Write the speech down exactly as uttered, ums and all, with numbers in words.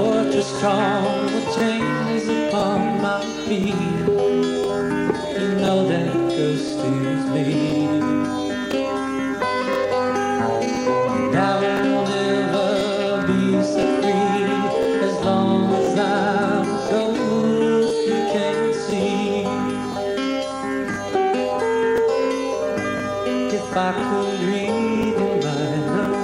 fortress strong with chains upon my feet. You know that ghost is me.